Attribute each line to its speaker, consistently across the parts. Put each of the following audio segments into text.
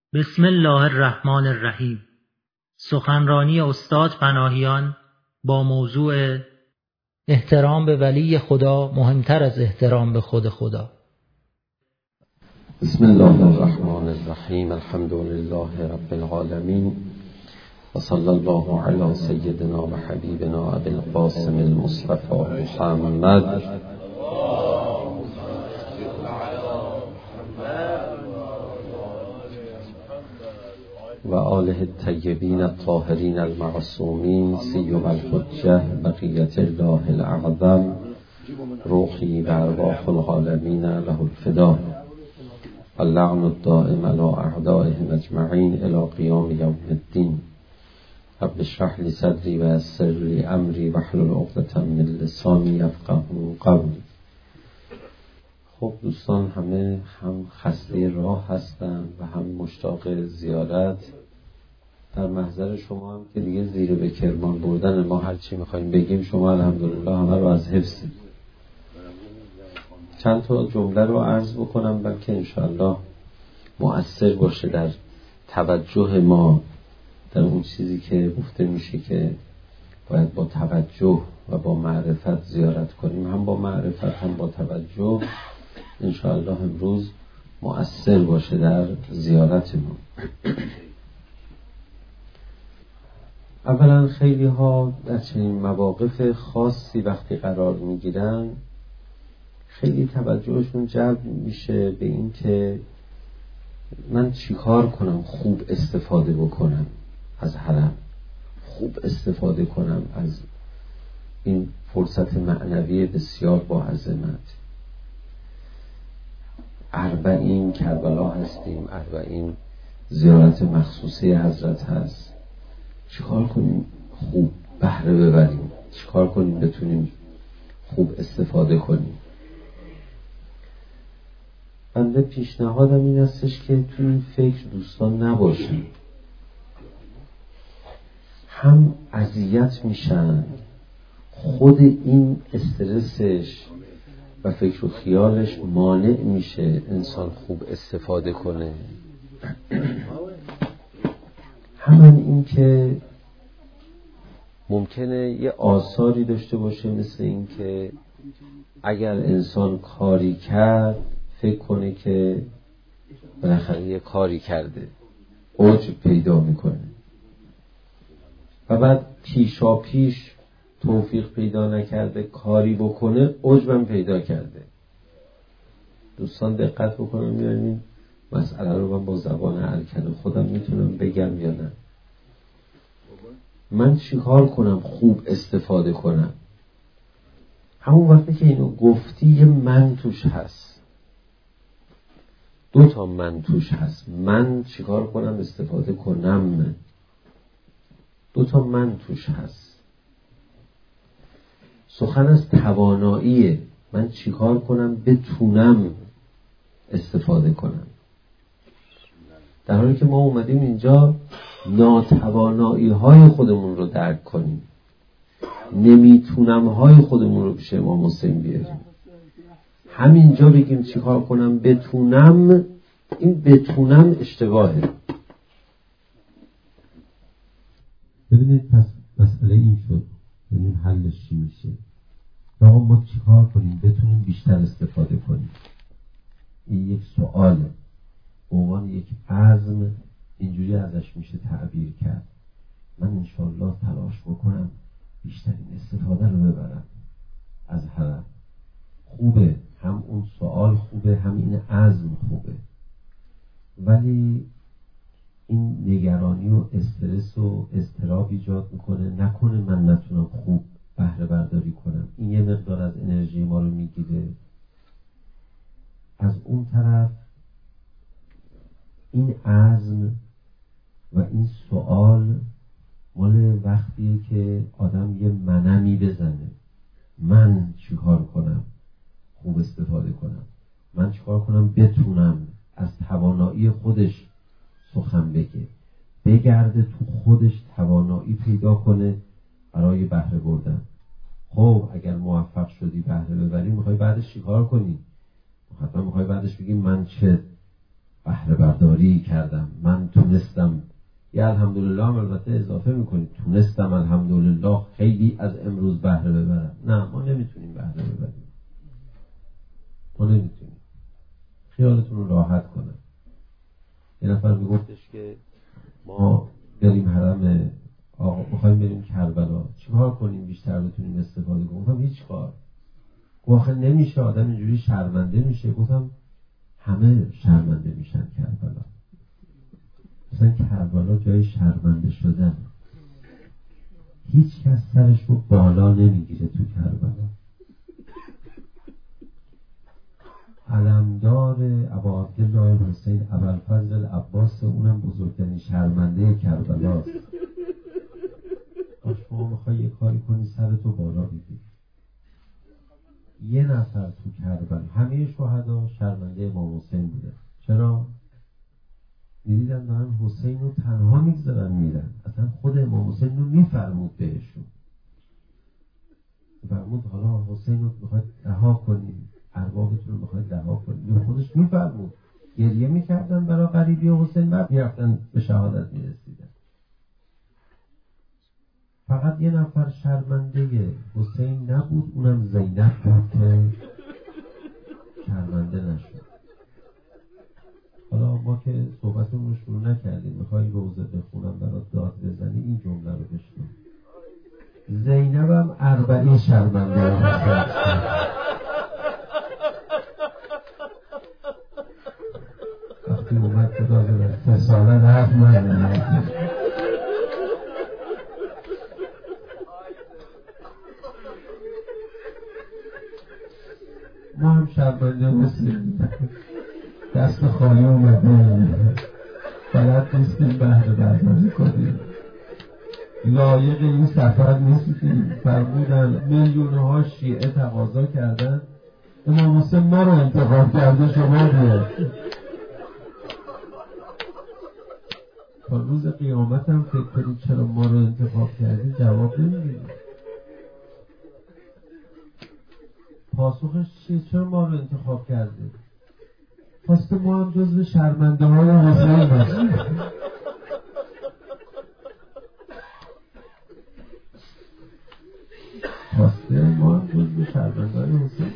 Speaker 1: بسم الله الرحمن الرحیم. سخنرانی استاد پناهیان با موضوع احترام به ولی خدا مهمتر از احترام به خود خدا.
Speaker 2: بسم الله الرحمن الرحیم. الحمد لله رب العالمین و صلی الله علی سیدنا و حبیبنا ابی القاسم المصطفى محمد و آله الطیبین الطاهرین المعصومین سیما الحجة بقیة الله الاعظم روحی و ارواح العالمین له الفدا اللعن الدائم علی اعدائهم اجمعین الی قیام یوم الدین. رب اشرح لی صدری و یسر لی امری واحلل عقدة من لسانی یفقهوا قولی. خب دوستان، همه هم خسته راه هستن و هم مشتاق زیارت. در محضر شما هم که دیگه زیر به کرمان بردن ما هر چی میخوایم بگیم شما الحمدلله همه رو از حفظیم. چند تا جمله رو عرض بکنم بلکه انشاءالله مؤثر باشه در توجه ما در اون چیزی که گفته میشه که باید با توجه و با معرفت زیارت کنیم. هم با معرفت هم با توجه انشاءالله امروز مؤثر باشه در زیارتمون. اولا خیلی ها در چنین مواقف خاصی وقتی قرار میگیرن خیلی توجهشون جلب میشه به این که من چیکار کنم خوب استفاده بکنم از حرم، خوب استفاده کنم از این فرصت معنوی بسیار با عظمت. 40 کربلا هستیم، 40 زیارت مخصوصی حضرت هست. چیکار کنیم خوب بهره ببریم، چیکار کنیم بتونیم خوب استفاده کنیم. بنده پیشنهادم این هستش که تو این فکر دوستان نباشن، هم اذیت میشن، خود این استرسش و فکر و خیالش مانع میشه انسان خوب استفاده کنه. همین این که ممکنه یه آثاری داشته باشه، مثل این که اگر انسان کاری کرد فکر کنه که بالاخره یه کاری کرده، عجب پیدا میکنه و بعد پیشا پیش توفیق پیدا نکرده کاری بکنه، عجبم پیدا کرده. دوستان دقت بکنم می‌بینید مسئله رو من با زبان الکن خودم میتونم بگم یا نه. من چیکار کنم خوب استفاده کنم؟ همون وقتی که اینو گفتی یه من توش هست، 2 من توش هست. من چیکار کنم استفاده کنم، 2 من توش هست. سخن از تواناییه، من چیکار کنم بتونم استفاده کنم. در حالی که ما اومدیم اینجا ناتوانایی های خودمون رو درک کنیم، نمیتونم های خودمون رو پیش امام حسین بیاریم. همینجا بگیم چیکار کنم بتونم، این بتونم اشتباهه. ببینید پس مسئله این شد، ببینید حلش چی میشه. آقا ما چیکار کنیم بتونیم بیشتر استفاده کنیم؟ این یک سواله، به عنوان یک عزم اینجوری ازش میشه تعبیر کرد. من انشالله تلاش بکنم بیشترین استفاده رو ببرم از حرم. خوبه، هم اون سوال خوبه، هم این عزم خوبه، ولی این نگرانی و استرس و اضطراب ایجاد میکنه. نکنه من نتونم خوب بهره برداری کنم، این یه مقدار از انرژی ما رو میگیره. از اون طرف این عزم و این سوال مال وقتیه که آدم یه منمی بزنه، من چیکار کنم خوب استفاده کنم، من چیکار کنم بتونم از توانایی خودش سخن بگرده تو خودش توانایی پیدا کنه برای بهره بردن. خب اگر موفق شدی بهره ببری، میخوای بعدش چیکار کنی؟ حتما میخوای بعدش بگی من چه بهره برداری کردم، من من تونستم، یه الحمدلله هم البته اضافه میکنید، تونستم الحمدلله خیلی از امروز بهره ببرم. نه، ما نمیتونیم بهره ببریم، ما نمیتونیم. خیالتون رو راحت کنم. یه نفر میگفتش که ما بریم حرم آقا، میخوایم بریم کربلا، چیکار کنیم بیشتر بتونیم استفاده کنیم؟ گفتم هیچ کار. گفت نمیشه، آدم اینجوری شرمنده میشه. گفتم همه شرمنده میشن کربلا. مثلا کربلا جای شرمنده شدن، هیچ کس سرش رو بالا نمیگیره تو کربلا. علمدار ابا عبدالله حسین ابوالفضل العباس، اونم بزرگترین شرمنده کربلاست. شما میخوای یه کاری کنی سرتو بالا بگیری. یه نفر تو کربلا، همه شهدا شرمنده امام حسین بوده. چرا؟ میدیدن دارن حسین رو تنها میگذارن میرن. اصلا خود امام حسین رو میفرمود بهشون، فرمود حالا حسین رو میخواید رها کنیم، اربابتون رو میخواید رها کنیم. خودش میفرمود، گریه میکردن برای غریبی حسین، بعد میرفتن به شهادت میرسیدن. فقط یه نفر شرمنده حسین نبود، اونم زینب بود که شرمنده نشد. حالا ما که صحبتمون رو شروع نکردیم، میخوایی روزه بخونم برات داد بزنی، این جمله رو بشنو. زینبم 40 شرمنده هست. وقتی اومد که داده فساله رفت من ما هم شرمنده مسلم دست خالی اومدیم، بلد نیستیم بهره برداری کنیم، لایق این سفر نیستیم. فرمودن میلیون‌ها شیعه تقاضا کردن امام حسین ما رو انتخاب کرده، شما بیاد. تا روز قیامت هم فکر کنید چرا ما رو انتخاب کردی، جواب نمیدید. پاسخش چیه؟ چرا ما رو انتخاب کرده؟ خواسته ما هم جزو شرمنده های حسین باشیم. خواسته ما هم جزو شرمنده های حسین.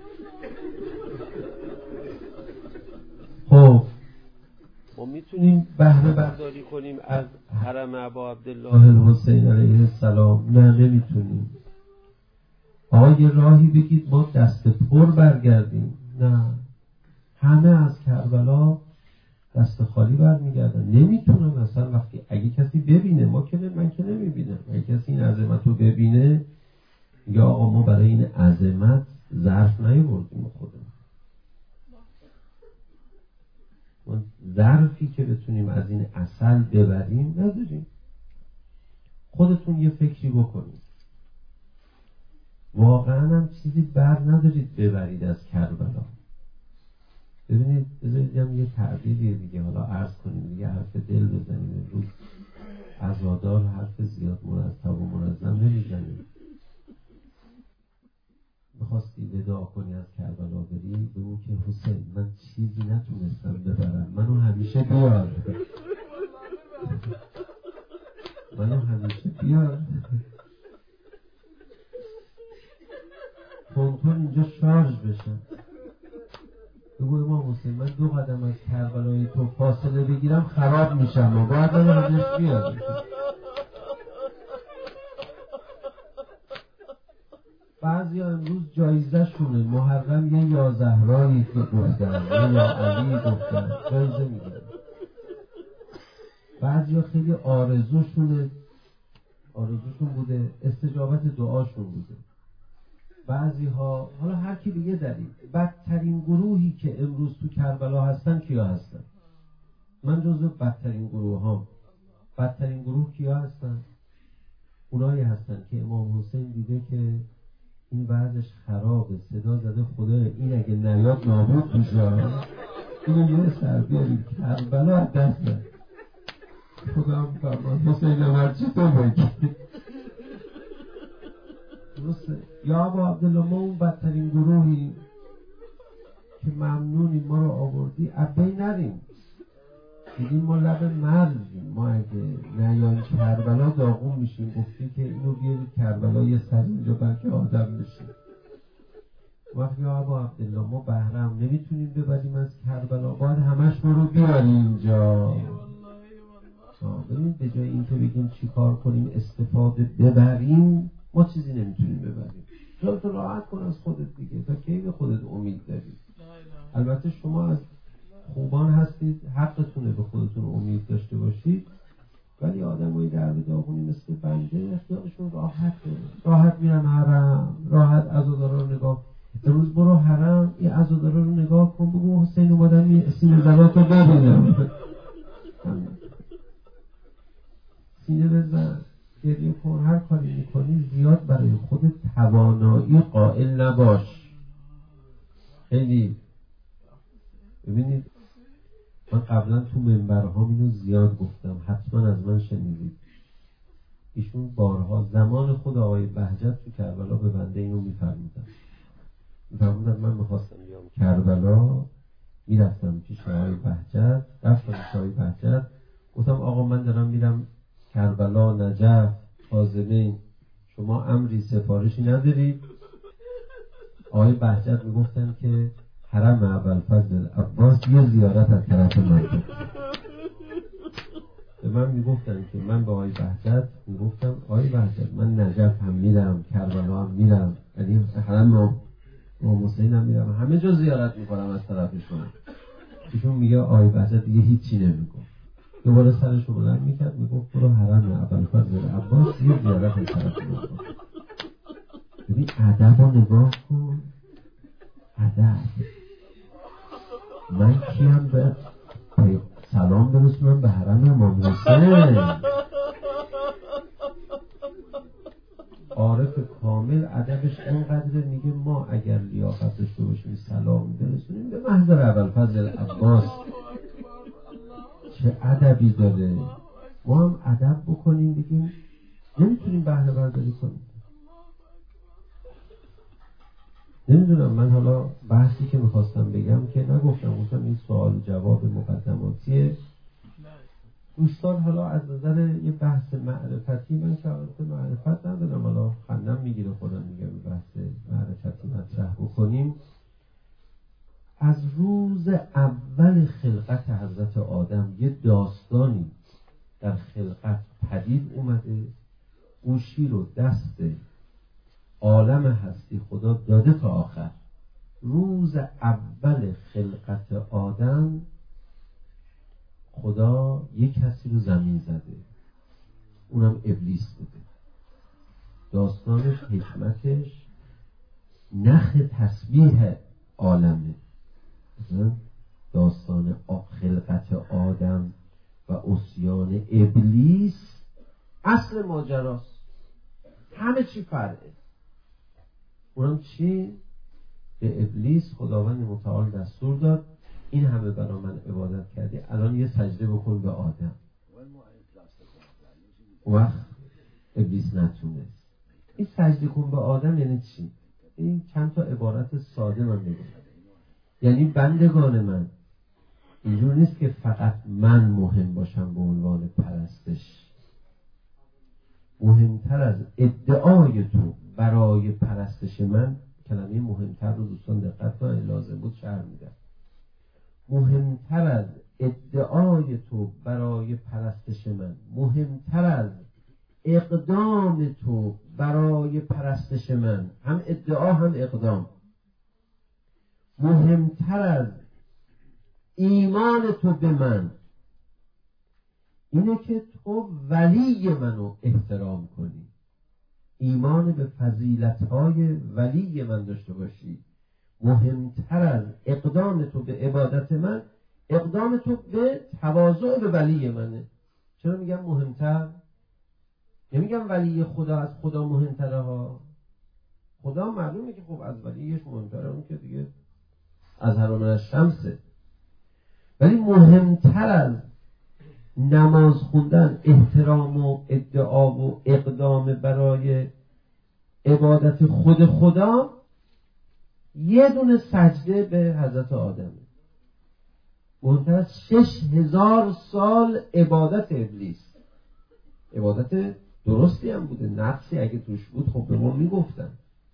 Speaker 2: خب ما میتونیم بهره برداری کنیم از حرم ابا عبدالله الحسین علیه السلام؟ نه، نمیتونیم. آقا یه راهی بگید ما دست پر برگردیم؟ نه، همه از کربلا دست خالی برمیگردن. نمیتونن اصلا. وقتی اگه کسی ببینه، من که نمیبینم، اگه کسی این عظمت رو ببینه، یا آقا ما برای این عظمت ظرف نیاوردیم خودمون، ما ظرفی که بتونیم از این عسل ببریم نداریم. خودتون یه فکری بکنید، واقعا هم چیزی بر ندارید ببرید از کربلا. ببینید، بذارید هم یه تعبیریه دیگه، حالا عرض کنیم دیگه، حرف دل بزنیم. روز عزادار حرف زیاد مرتب و منظم نمیزنیم. میخواستی وداع کنی از کربلا بری، بگو که حسین من چیزی نتونستم ببرم، منو همیشه بیار، منو همیشه بیار. تونتون اینجا شارژ بشن. بگو امام حسین من 2 قدم از کربلای تو فاصله بگیرم خراب میشم و باید من ازش بیاد. بعضی ها امروز جایزه شونه محرم یه یا زهرایی که گفتن یا علی گفتن جایزه میگیرن. بعضی ها خیلی آرزوشون بوده، استجابت دعاشون بوده. بعضی ها، حالا هر کی به یه دلیل، بدترین گروهی که امروز تو کربلا هستن کیا هستن؟ من جزو بدترین گروه هم. بدترین گروه کیا هستن؟ اونایی هستن که امام حسین دیده که این وضعش خرابه، صدا زده خدای این اگه نیاد نابود میشه، اینو یه سر بیاریم کربلا از دست ده. خدا هم فرمان حسین هرچی تو بگی درسته. یا ابا عبدالله ما اون بدترین گروهی که ممنونی ما رو آوردی، ابی نریم. دیدیم ما لب مرزیم، ما اگه نیان کربلا داغون میشیم. گفتی که اینو بیارید کربلا یه سر اینجا بلکه آدم بشیم. وقتی یا ابا عبدالله ما بهرم نمیتونیم ببریم از کربلا، باید همش ما رو بیاریم اینجا. ببینید به جای این که بگیم چی کار کنیم استفاده ببریم، ما چیزی نمیتونیم ببریم. تو راحت کن از خودت دیگه، تا کی به خودت امید داری؟ البته شما از خوبان هستید، حقتونه به خودتون امید داشته باشید، ولی آدمای در به داغونی مثل بنده اختیارشون راحت میرن حرم، راحت عزادارا رو نگاه. امروز برو حرم، این عزادارا رو نگاه کن، بگو حسین اومدن سینه زنات رو ببینم. سینه بزن، گریه کن، هر کاری میکنی زیاد برای خودت توانایی قائل نباش. خیلی ببینید، من قبلا تو منبرها اینو زیاد گفتم، حتما از من شنیدید. ایشون بارها زمان خود آقای بهجت تو کربلا به بنده اینو میفرمودن من میخواستم بیام کربلا، میرفتم پیش آقای بهجت، رفتم پیش آقای بهجت، گفتم آقا من دارم میرم کربلا، نجف، کاظمین، شما امری سفارشی ندارید؟ آقای بهجت میگفتن که حرم ابوالفضل عباس یه زیارت از طرف من بود. به من میگفتن که من به آقای بهجت میگفتم آقای بهجت من نجف هم میرم، کربلا هم میرم، یعنی حرم امام حسین هم میرم، همه جا زیارت میکنم از طرف شما. ایشون میگه آقای بهجت دیگه هیچی نمیگفت، دوباره سرشو بلند میکرد میگفت برو حرم ابوالفضل عباس یه زیارت از طرف من کن. ببین ادب رو نگاه کن، ادب. من کیم به سلام برسونم به حرم امام حسین؟ عارف کامل ادبش اینقدره، میگه ما اگر لیاقت داشته باشیم سلام برسونیم به محضر ابوالفضل عباس. چه ادبی داره. ما هم ادب بکنیم، بگیم نمیتونیم بهره برداری کنیم. نمیدونم، من حالا بحثی که میخواستم بگم که نگفتم، گفتم این سوال جواب مقدماتیه. دوستان حالا از نظر یه بحث معرفتی، من که البته معرفت ندارم، حالا خندم میگیره خودم میگم بحث معرفتی مطرح بکنیم. از روز اول خلقت حضرت آدم یه داستانی در خلقت پدید اومده، گوشی رو دست عالم هستی خدا داده تا آخر. روز اول خلقت آدم خدا یک کسی رو زمین زده، اونم ابلیس بوده. داستانش، حکمتش نخ تسبیح عالمه. داستان خلقت آدم و عصیان ابلیس اصل ماجراست، همه چی فرعه. اونم چی؟ به ابلیس خداوند متعال دستور داد این همه برای من عبادت کردی، الان یه سجده بکن به آدم. وقت ابلیس نتونست. این سجده کن به آدم یعنی چی؟ این چند تا عبارت ساده من بگم. یعنی بندگان من، اینجور نیست که فقط من مهم باشم به عنوان پرستش. مهمتر از ادعای تو برای پرستش من، کلمه مهمتر رو دوستان دقت کنید، لازم بود شرح میدم. مهمتر از ادعای تو برای پرستش من، مهمتر از اقدام تو برای پرستش من، هم ادعا هم اقدام، مهمتر از ایمان تو به من اینه که تو ولی منو احترام کنی، ایمان به فضیلت‌های ولی من داشته باشی. مهمتر از اقدام تو به عبادت من، اقدام تو به تواضع به ولی منه. چرا میگم مهمتر؟ نمیگم ولی خدا از خدا مهمتره ها. خدا معلومه که خب از ولیش مهمتره، اون که دیگه از هر من شمسه. ولی مهمتر از نماز خوندن، احترام و ادعا و اقدام برای عبادت خود خدا، یه دونه سجده به حضرت آدمه. مهمتر از 6000 سال عبادت ابلیس. عبادت درستی هم بوده، نقصی اگه توش بود خب به ما میگفتن.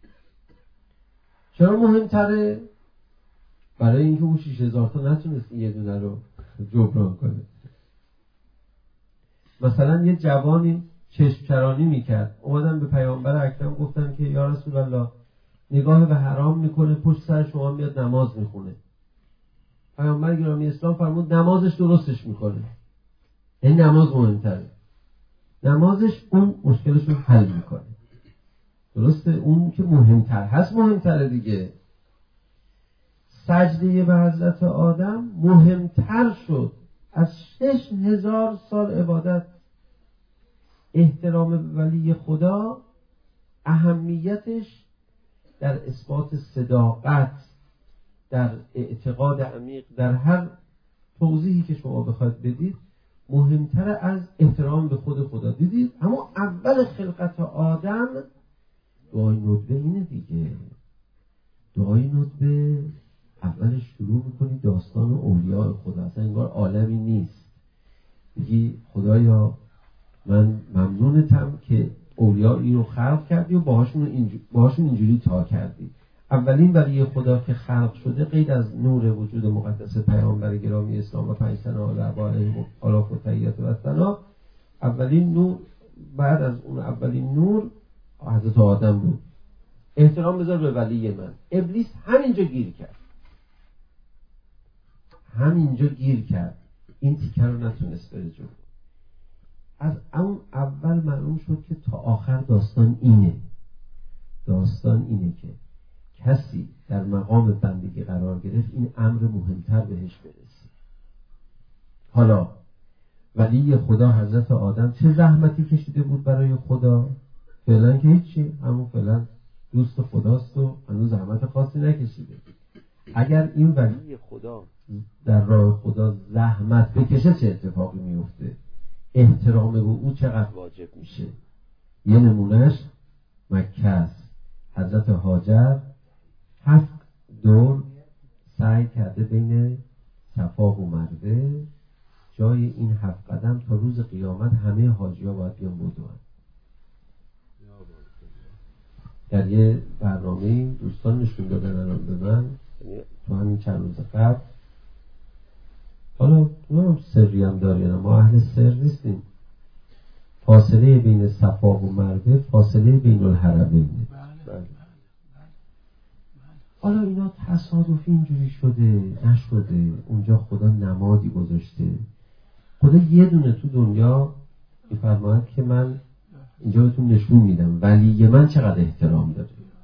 Speaker 2: چرا مهمتره؟ برای اینکه اون 6000 تا نتونست یه دونه رو جبران کنه. مثلا یه جوانی چشم چرانی میکرد، اومدن به پیامبر اکرم گفتن که یا رسول الله نگاه به حرام میکنه، پشت سر شما میاد نماز میخونه. پیامبر گرامی اسلام فرمود نمازش درستش میکنه. این نماز مهمتره. نمازش اون مشکلش رو حل میکنه. درسته؟ اون که مهمتر هست مهمتره دیگه. سجده به حضرت آدم مهمتر شد از 6000 سال عبادت. احترام به ولی خدا اهمیتش در اثبات صداقت، در اعتقاد عمیق، در هر توضیحی که شما بخواید بدید مهمتر از احترام به خود خدا. دیدید اما اول خلقت آدم دعای ندبه اینه دیگه. دعای ندبه اولش شروع میکنی داستان اولیاء خدا، اصلا انگار عالمی نیست. میگی خدایا من ممنونتم که اولیایی رو خلق کردی و باهاشون اینجوری تا کردی. اولین ولی خدا که خلق شده غیر از نور وجود مقدس پیامبر گرامی اسلام و 5 سنه علیهم آلاف و تحیات و ثنا، اولین نور بعد از اون اولین نور حضرت آدم بود. احترام بذار به ولی من. ابلیس همینجا گیر کرد. این تیکه رو نتونست بره جلو. از اون اول معلوم شد که تا آخر داستان اینه که کسی در مقام بندگی قرار گرفت این امر مهمتر بهش برسه. حالا ولی خدا حضرت آدم چه زحمتی کشیده بود برای خدا؟ فعلا که هیچی، همون فعلا دوست خداست و هنوز زحمت خاصی نکشیده. اگر این ولی خدا در راه خدا زحمت بکشه چه اتفاقی میفته؟ احترام به او چقدر واجب میشه؟ یه نمونهش مکه است. حضرت هاجر 7 دور سعی کرده بین صفا و مروه، جای این 7 قدم تا روز قیامت همه حاجی‌ها باید بیان بدوئن. در یه برنامه دوستان نشون دادن الان به من تو همین چند روز قبل. حالا سری هم داره، ما اهل سر نیستیم. فاصله بین صفا و مروه فاصله بین الحرمینه. حالا اینا تصادفی اینجوری شده نشده، اونجا خدا نمادی گذاشته. خدا یه دونه تو دنیا میفرماید که من اینجا بهتون نشون میدم ولی من چقدر احترام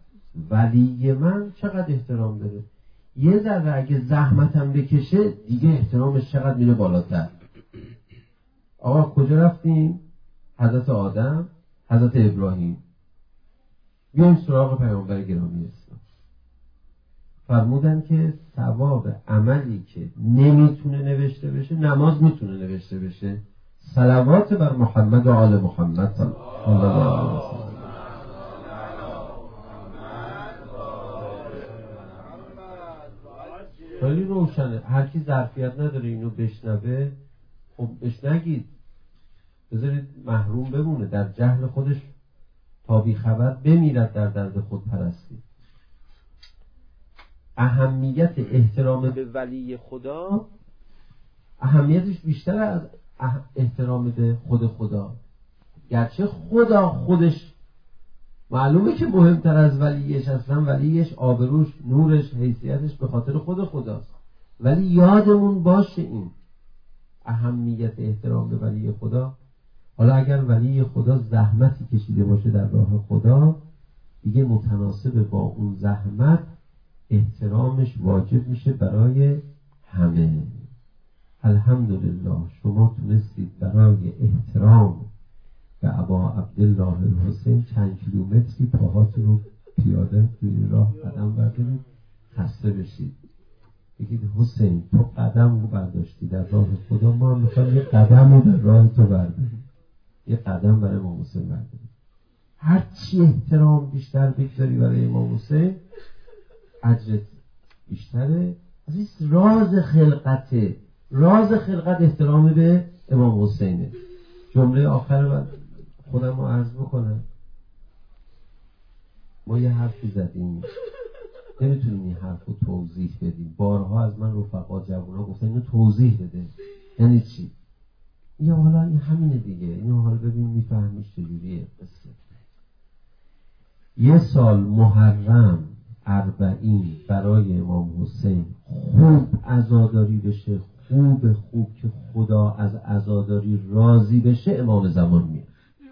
Speaker 2: داره. یه ذره اگه زحمتم بکشه دیگه احترامش چقدر میره بالاتر. آقا کجا رفتیم؟ حضرت آدم، حضرت ابراهیم. بیایم سراغ پیامبر گرامی اسلام. فرمودن که ثواب عملی که نمیتونه نوشته بشه نماز میتونه نوشته بشه. صلوات بر محمد و آل محمد صلی الله علیه وسلم. خیلی روشنه. هر کی ظرفیت نداره اینو بشنوه خب بهش نگید، بذارید محروم بمونه، در جهل خودش تا بی خبر بمیرد در درد خود پرستی. اهمیت احترام به ولی خدا اهمیتش بیشتر از احترام به خود خدا. گرچه خدا خودش معلومه که مهمتر از ولیش هستن، ولیش آبروش، نورش، حیثیتش به خاطر خود خداست، ولی یادمون باشه این اهمیت احترام به ولی خدا. حالا اگر ولی خدا زحمتی کشیده باشه در راه خدا، دیگه متناسب با اون زحمت احترامش واجب میشه برای همه. الحمدلله شما تونستید برای احترام به ابا عبدالله الحسین چند کیلومتری پاهاتون رو پیاده توی راه قدم بردارید، خسته بشید، بگید حسین تو قدم رو برداشتی در راه خدا، ما میخوایم یه قدم رو در راه تو برداریم، یه قدم برای امام حسین برداریم. هر چی احترام بیشتر بگذاری برای امام حسین اجرت بیشتره. از این راز خلقته. راز خلقت احترام به امام حسینه. جمله آخر خودم رو عرض بکنم. ما یه حرفی زدیم، نمیتونیم این حرف رو توضیح بدیم. بارها از من رفقا جوونا گفتن اینو توضیح بده. یعنی چی؟ یا حالا این همینه دیگه، اینو حالا ببین میفهمیش چجوریه قصه. یه سال محرم 40 برای امام حسین خوب عزاداری بشه، خوب که خدا از عزاداری راضی بشه، امام زمان میاد.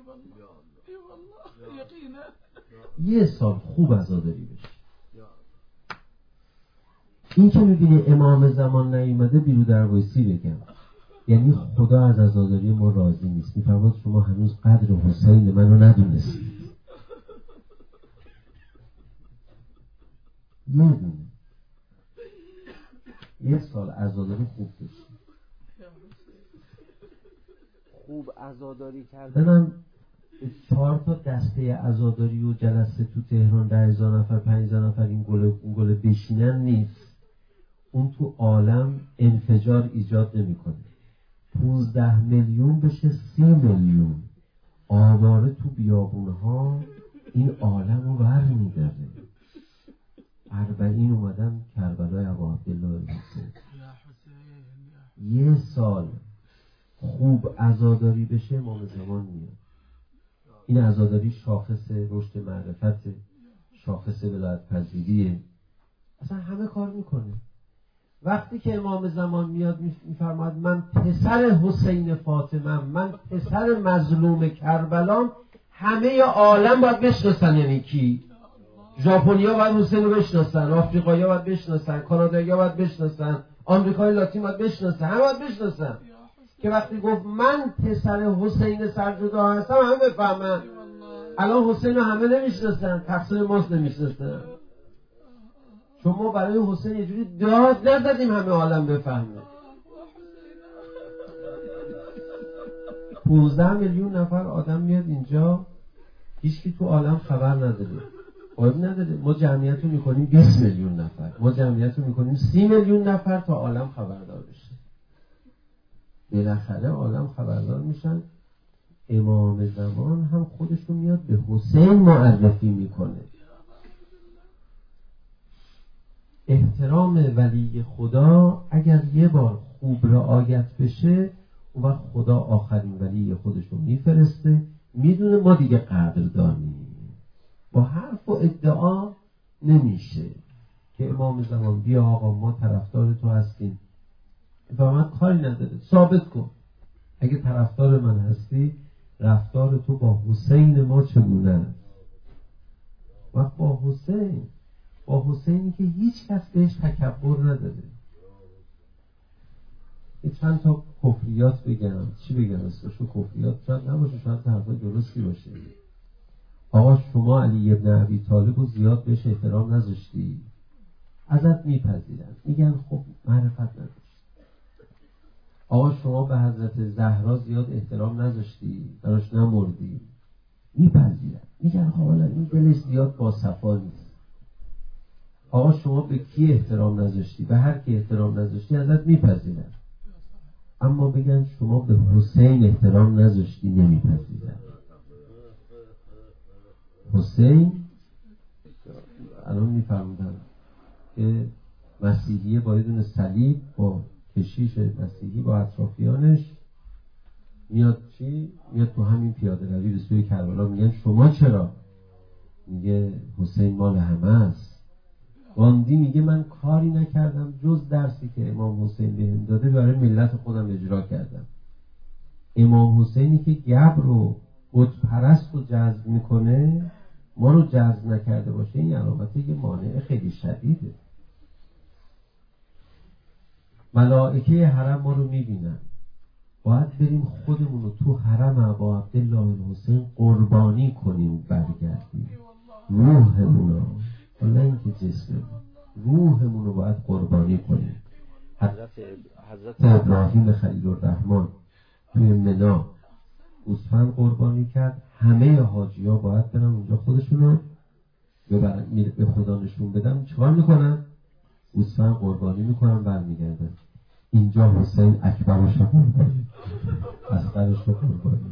Speaker 2: یه سال خوب عزاداری بشه. این که میبینی امام زمان نیومده بیرو در وایسی بگم، یعنی خدا از عزاداری ما راضی نیست. میفرماد شما هنوز قدر حسین منو ندونستید. یه سال عزاداری خوب بشه. خوب عزاداری کردنم 4 تا دسته عزاداری و جلسه تو تهران 10,000 نفر 5,000 نفر این گله بشینن نیست. اون تو عالم انفجار ایجاد نمیکنه. 15 میلیون بشه 30 میلیون آواره تو بیابونها این عالم رو برمی‌داره. 40 اومدن کربلای ابو عبدالله حسین. یه سال خوب عزاداری بشه امام زمان میاد. این عزاداری شاخص رشد معرفت، شاخص ولایت پذیریه، اصلا همه کار میکنه. وقتی که امام زمان میاد میفرماد من پسر حسین فاطمه، من پسر مظلوم کربلام، همه عالم باید بشناسن. یعنی کی؟ ژاپنیا باید حسین رو بشناسن، آفریقایی‌ها باید بشناسن، کانادایی‌ها باید بشناسن، آمریکای لاتین باید بشناسن، همه باید بشناسن که وقتی گفت من پسر حسین سرجدا هستم همه بفهمن. الان حسین رو همه نمیشناسن، تقصیر ماست نمیشناسن، چون ما برای حسین یه جوری داد نزدیم همه عالم بفهمه. 15 میلیون نفر آدم میاد اینجا، هیچکی تو عالم خبر نداره، آدم نداره. ما جمعیت رو میکنیم 20 میلیون نفر، ما جمعیت رو میکنیم 30 میلیون نفر تا عالم خبردار بشه. بالاخره عالم خبردار میشن. امام زمان هم خودشو میاد به حسین معرفی میکنه. احترام ولی خدا اگر یه بار خوب رعایت بشه، اون وقت خدا آخرین ولی خودشو میفرسته. میدونه ما دیگه قدردانیم. با حرف و ادعا نمیشه که امام زمان بیا آقا ما طرفدار تو هستیم و من کاری نداره، ثابت کن. اگه طرفدار من هستی رفتار تو با حسین ما چگونه است؟ و با حسینی که هیچ کس بهش تکبر نداره. چند تا کفریات بگم، چی بگم اسمشو؟ کفریات شاید نباشه، شاید حرفای درستی باشه. آقا شما علی ابن ابی طالب رو زیاد بهش احترام نذاشتی، ازت میپذیرن، میگن خب معرفت نداشت. آقا شما به حضرت زهرا زیاد احترام نذاشتی، براش نمردی، میپذیرن، میگن خب حالا این دلش زیاد با صفا نیست. آقا شما به کی احترام نذاشتی، به هر کی احترام نذاشتی ازت میپذیرن. اما بگن شما به حسین احترام نذاشتی، نمیپذیرن. حسین الان میفهمدن که مسیحیه با یه دونه صلیب با کشیش مسیحی با اطرافیانش میاد میاد تو همین پیاده روی به سوی کربلا. میگن شما چرا؟ میگه حسین مال همه است. باندی میگه من کاری نکردم جز درسی که امام حسین بهم داده برای ملت خودم اجرا کردم. امام حسینی که گبر رو بت پرست رو جذب میکنه، ما رو جذب نکرده باشه، این علامت یه مانع خیلی شدیده. ملائکه حرم ما رو میبینن، باید بریم خودمون رو تو حرم ابا عبدالله الحسین قربانی کنیم، برگردیم روحمون رو، نه اینکه جسممون، روحمون رو باید قربانی کنیم. حضرت ابراهیم خلیل الرحمن توی منا گوسفند قربانی کرد. همه حاجی ها باید برن اونجا خودشون رو به خدا نشون بدن. چیکار میکنن؟ گوسفند قربانی میکنن، برمیگردن. اینجا حسین اکبرش رو قربانی، اصغرش رو قربانی،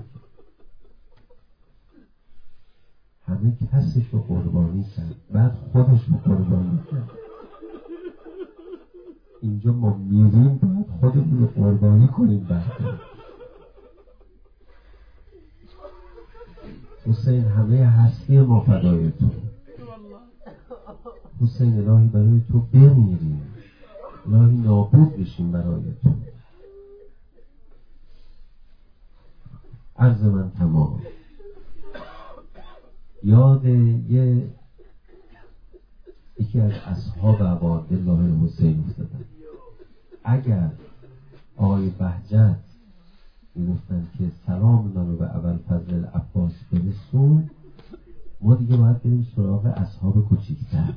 Speaker 2: همه کسش رو قربانی کرد، بعد خودش رو قربانی کرد. اینجا ما میریم باید خودمون رو قربانی کنیم. بعد حسین همه هستی ما فدای تو، حسین الهی برای تو بمیریم، الهی نابود بشیم برای تو. عرض من تمام. یاد یکی از اصحاب عبادالله حسین افتادن. اگر آقای بهجت میگفتن که سلام منو به ابوالفضل عباس برسون، ما دیگه باید بریم سراغ اصحاب کوچیک‌تر.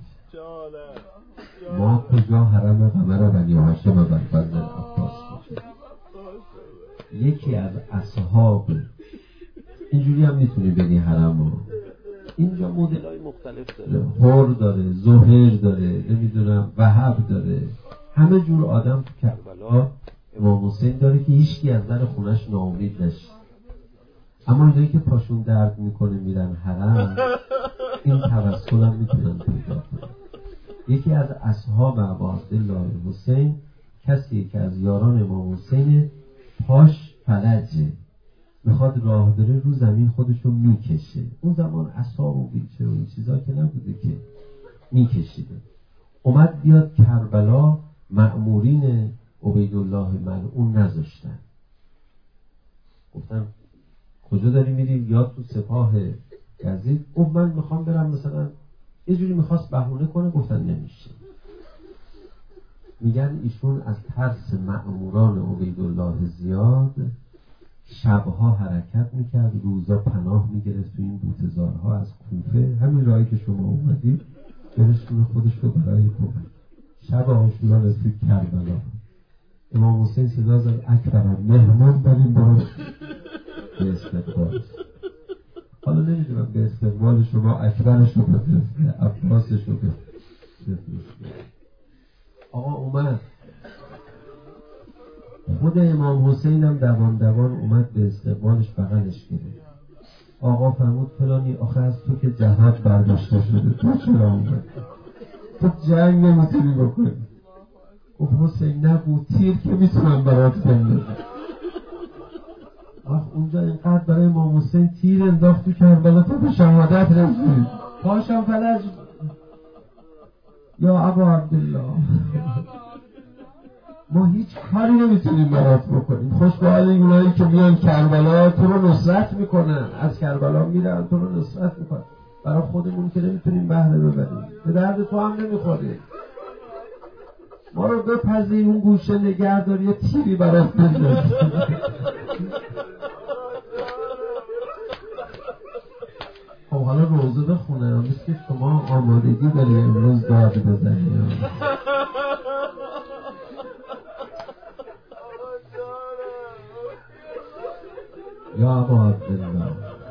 Speaker 2: ما کجا حرم قمر بنی هاشم ابوالفضل عباس باشیم. یکی از اصحاب اینجوری هم میتونی بگی حرم ها. اینجا مدل‌های مختلف داره، حر داره، زهیر داره، نمیدونم وهب داره، همه جور آدم تو کربلا امام حسین داره که هیچکی از در خونش ناامید نشه. اما اینایی که پاشون درد میکنه میرن حرم، این توسل هم میتونن پیدا کنن. یکی از اصحاب عبادالله حسین کسی که از یاران امام حسین، پاش فلجه، میخواد راه بره رو زمین خودشو میکشه. اون زمان اصحاب و ویلچر و این چیزا که نبوده که میکشیده. اومد بیاد کربلا، مأمورین عبیدالله ملعون نذاشتن، گفتن کجا داری میری؟ یا تو سپاه یزید. من میخوام برم، مثلا یه جوری میخواست بهونه کنه، گفتن نمیشه. میگن ایشون از ترس مأموران عبیدالله زیاد شبها حرکت میکرد، روزا پناه میگرفت تو این بوتزارها از کوفه، همین راهی که شما اومدید، برسونه خودش رو برای کمک. شب عاشورا رسید کربلا، امام حسین صدا زد اکبرم، مهمان داریم برو به استقبال. حالا نمیدونم به استقبال شما اکبرش رو بفرسته، عباسش رو بفرسته. آقا اومد، خود امام حسین هم دوان اومد به استقبالش، بغلش گرفت. آقا فرمود فلانی، آخه از تو که جهاد برداشته شده، تو چرا اومد؟ تو جنگ نمیتونی بکنی. گفت حسین نبود، تیر که میتونم برات بندازم. اونجا اینقدر برای امام حسین تیر انداخت تو کربلا تا به شهادت رسید، پاشم فلج. یا ابا عبدالله، ما هیچ کاری نمیتونیم برات بکنیم. خوش به حال اونایی که میان کربلا تو رو نصرت میکنن، از کربلا میرن تو رو نصرت میکنن. برای خودمون که نمیتونیم بهره ببریم، به درد تو هم نمیخوره. ما رو بپذیر، اون گوشه نگهدار، یه تیری برات بنداز. خب حالا روزه بخونم، مثل که شما آمادگی داری امروز داد بزنی. یا ابا عبدالله،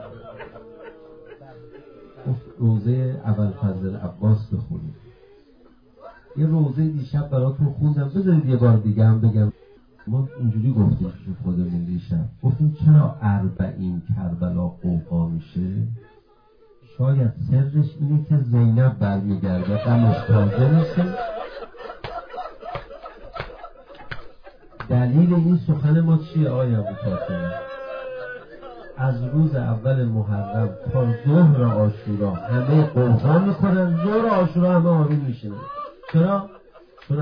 Speaker 2: روزه ابوالفضل عباس بخونید. یه روزه دیشب براتون خوندم، بذارید یه بار دیگه هم بگم. ما اینجوری گفتیم که خودمون دیشب گفتیم چرا 40 کربلا قوقا میشه؟ شاید سرش اینه که زینب برمیگرده، غمش تازه میشه. دلیل این سخن ما چیه آقای ابوالفضل؟ از روز اول محرم تا ظهر عاشورا همه قوقا میکنن، ظهر عاشورا همه آروم میشنن. چرا؟ چون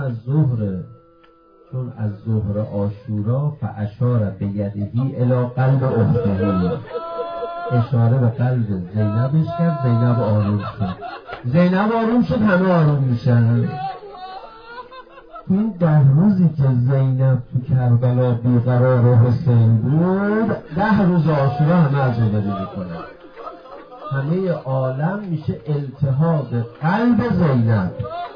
Speaker 2: از ظهر عاشورا فاشار بیدهی الی قلب اخته، اشاره به قلب زینبش کرد، زینب آروم شد. زینب آروم شد، همه آروم میشن. تو این 10 روزی که زینب تو کربلا بیقرار حسین بود، 10 روز عاشورا همه عزاداری میکنن. همه عالم میشه التهاب قلب زینب.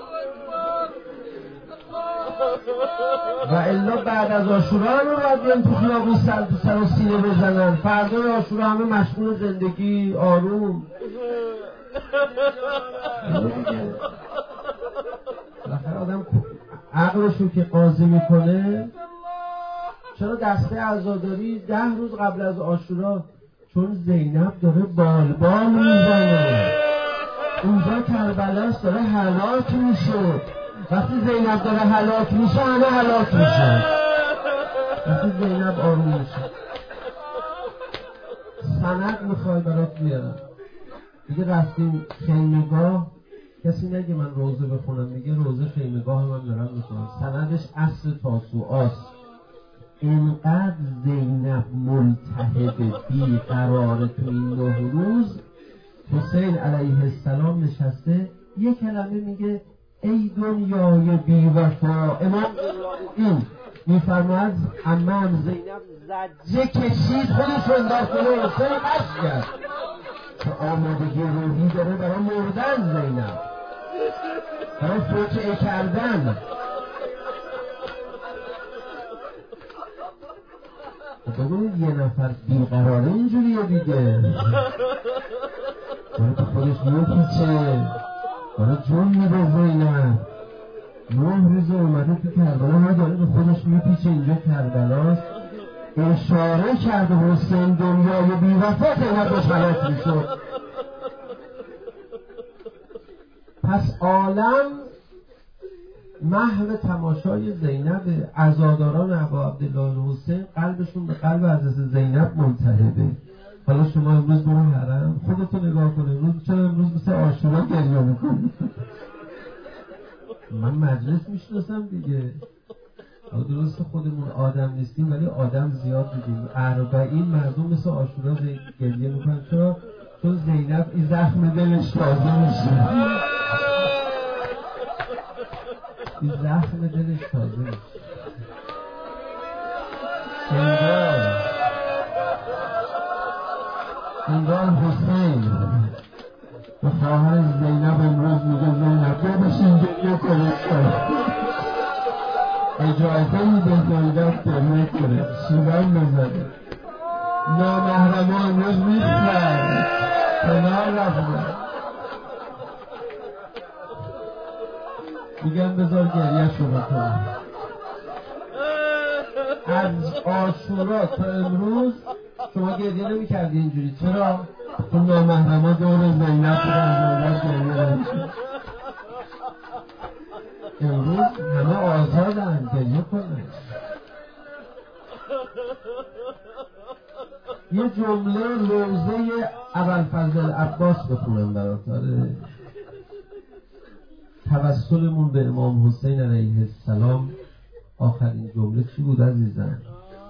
Speaker 2: و الا بعد از عاشورا همه باید بیان تو خیابون سر و سینه بزنن. فردا عاشورا همه مشغول زندگی، آروم. بالاخره آدم عقلشو که قاضی میکنه چرا دسته عزاداری 10 روز قبل از عاشورا؟ چون زینب داره بالبال میزنه، اونجا کربلاست، داره هلاک میشه. وقتی زینب داره هلاک میشه همه هلاک میشه. وقتی زینب آروم میشه. سند میخوای برات بیارم. دیگه رفتیم خیمگاه، کسی نگه من روزه بخونم، میگه روزه خیمگاه من دارم میخونم. سندش اصل تاسوعاست. اینقدر زینب ملتهب بیقرار تو این 9 روز، حسین علیه السلام نشسته یه کلمه میگه ای دنیای بی وفا. امام این میفرماید عمم زینب زجه کشید، خودش رو انداخت جلوی حسین، قش کرد که آمادگی روحی داره برای مردن زینب، برای فوجعه کردن. ببینید یه نفر بیقراره اینجوریه دیگه، برای خودش میپیچه، برای جون میده زینب. 9 روز اومده تو کربلا، ما داره به خودش میپیچه. اینجا کربلاست، اشاره کرده حسین دنیای بی‌وفا زینب بهش غلط میشد. پس عالم محو تماشای زینب. عزاداران ابا عبدالله حسین قلبشون به قلب حضرت زینب ملتهبه. حالا شما امروز برو حرم، خودتو نگاه کنه امروز، چرا امروز مثل عاشورا گریه میکنی؟ من مجلس میشناسم دیگه. حالا درسته خودمون آدم نیستیم ولی آدم زیاد دیدیم. 40 مردم مثل عاشورا گریه میکنن. چون زینب این زخم دلش تازه میشه. این زخم دلش تازه میشه. انگار حسین به خواهر زینب امروز میگه زینب بیا بشین گریه کنه، اجازه میده زینب گریه کنه، شیران بزنه. نامحرمان امروز میخوان کنار رفتن، میگن بذار گریه شو بکنه. از عاشورا تا امروز شما گریه نمی کردی اینجوری. چرا؟ اون نامحرما دور زینب بودن، گریه نمیشه. امروز همه آزادن گریه کنن. یه جمله روزه ابوالفضل عباس بخونم برات. توسلمون به امام حسین علیه السلام آخرین جمله چی بود عزیزم؟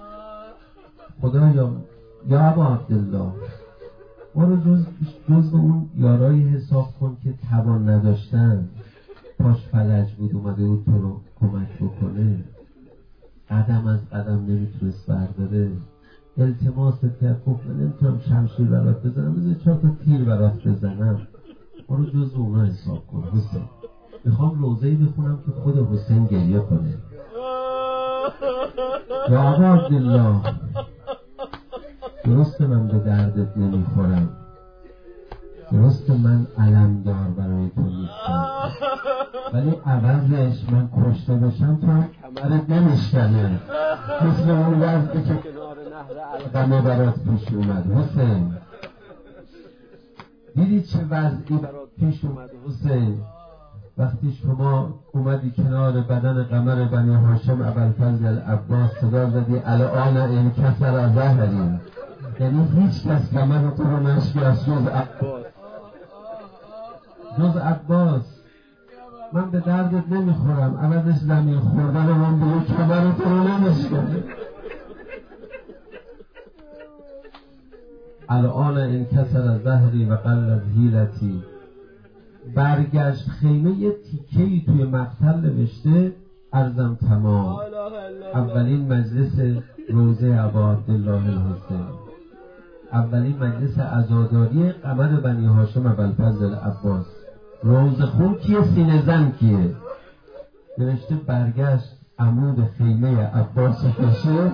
Speaker 2: خدایا یا ابا عبدالله ما رو جز اون یارایی حساب کن که توان نداشتن، پاش فلج بود اومده بود تو رو کمک بکنه، قدم از قدم نمیتونست برداره، التماست کرد گفت من نمیتونم شمشیر برات بزنم، بذار 4 تا تیر برات بزنم. ما رو جز اونا حساب کن حسین. میخوام روزه‌ای بخونم که خود حسین گریه کنه. یا ابا عبدالله درسته من به دردت نمیخورم، درسته من علمدار برای تو نیستم، ولی عوضش من کشته بشم تو هم کمرت نمیشکنه، مثل اون وضعی که کنار نهر القمه برات پیش اومد. حسین دیدی چه وضعی برات پیش اومد حسین؟ وقتی شما اومدی کنار بدن قمر بنی هاشم ابوالفضل عباس صدا زدی الان این کسر ظهری، یعنی هیچ کس قمر تو رو نشکست جز عباس. من به دردت نمیخورم، عوضش زمین خوردن من به یک کمر تو رو نمیشکنه. الان این کسر ظهری و قلت حیلتی. برگشت خیمه یه تیکه‌ای توی مقتل نوشته عرضم تمام. اولین مجلس روزه ابا عبدالله الحسین، اولین مجلس عزاداری قمر بنی هاشم ابوالفضل عباس. روز خون کیه؟ سینه زن کیه؟ نوشته برگشت عمود خیمه عباس کشه.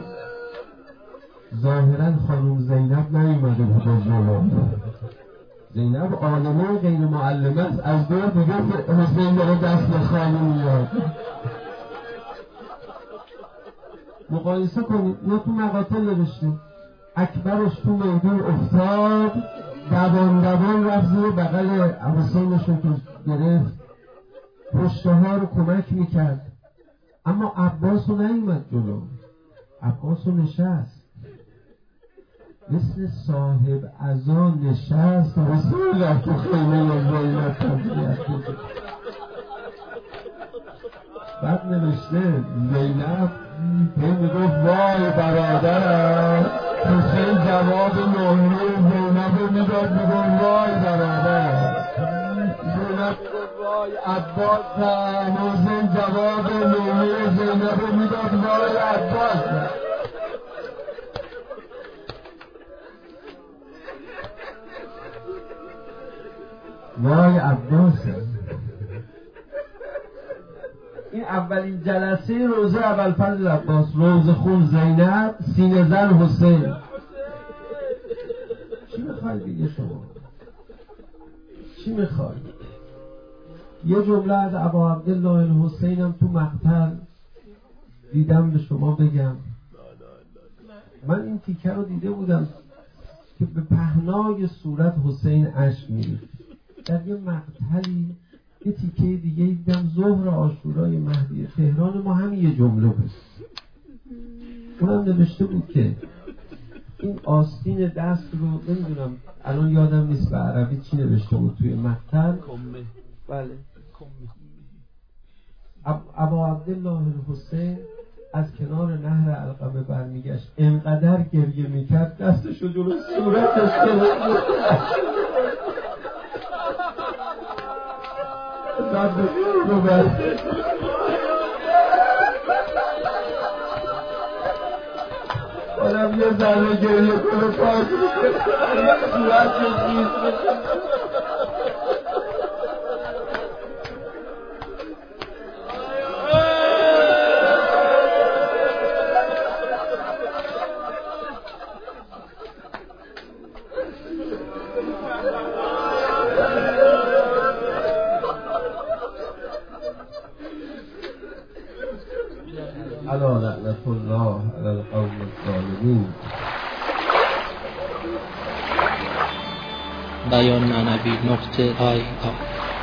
Speaker 2: ظاهرا خانم زینب نیومده بود جلو. زینب عالمه غیر معلمه است، از دور دیگه حسین داره دست خانم میاد. مقایسه کنید. اینا تو مقاتل نوشته اکبرش تو میدون افتاد، دوان رفت زیر بغل حسینشون که گرفت، پشته ها رو کمک میکرد، اما عباس رو نیومد جلو. عباس رو نشست، مثل صاحب عزا نشست رسول الله تو خیمه زینب تضحیت بده. بعد نوشته زینب میگفت وای برادرم، حسین جواب نوحی زینب رو میداد، میگفت وای برادرم. زینب میگفت وای عباسم، حسین جواب نوحی زینب رو میداد، وای عباسم. وای عباسم. این اولین جلسه روزه ابوالفضل عباس، روزه خون زینب، سینه زن حسین. چی میخوای دیگه شما؟ چی میخوای؟ یه جمله از ابا عبدالله الحسینم تو مقتل دیدم به شما بگم. من این تیکه رو دیده بودم که به پهنای صورت حسین اشک میریخت. در یه مقتلی یه تیکه دیگه دیدم ظهر عاشورای مهدی تهران، ما همین یه جمله بود، اونم نوشته بود که این آستین دست رو نمیدونم الان یادم نیست به عربی چی نوشته بود توی مقتل. بله ابا عبدالله الحسین از کنار نهر علقمه برمیگشت، انقدر گریه میکرد دستشو جلو صورتش گرفت. آدم یه ذره گریه کنه پاک صورتش نیست. الا لعنت الله علی القوم الظالمین.
Speaker 1: بیان معنوی نقطه